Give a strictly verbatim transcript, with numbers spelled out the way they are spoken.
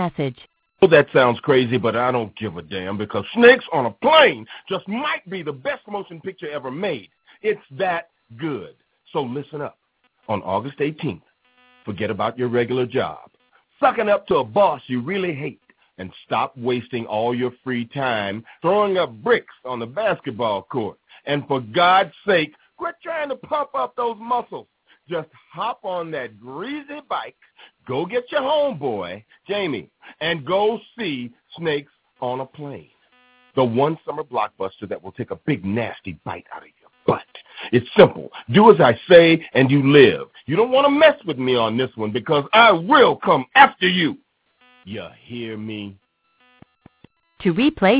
Message. Well, that sounds crazy, but I don't give a damn because Snakes on a Plane just might be the best motion picture ever made. It's that good. So listen up. On August eighteenth, forget about your regular job. Sucking up to a boss you really hate and stop wasting all your free time throwing up bricks on the basketball court. And for God's sake, quit trying to pump up those muscles. Just hop on that greasy bike, go get your homeboy, Jamie, and go see Snakes on a Plane. The one summer blockbuster that will take a big nasty bite out of your butt. It's simple. Do as I say and you live. You don't want to mess with me on this one because I will come after you. You hear me? To replay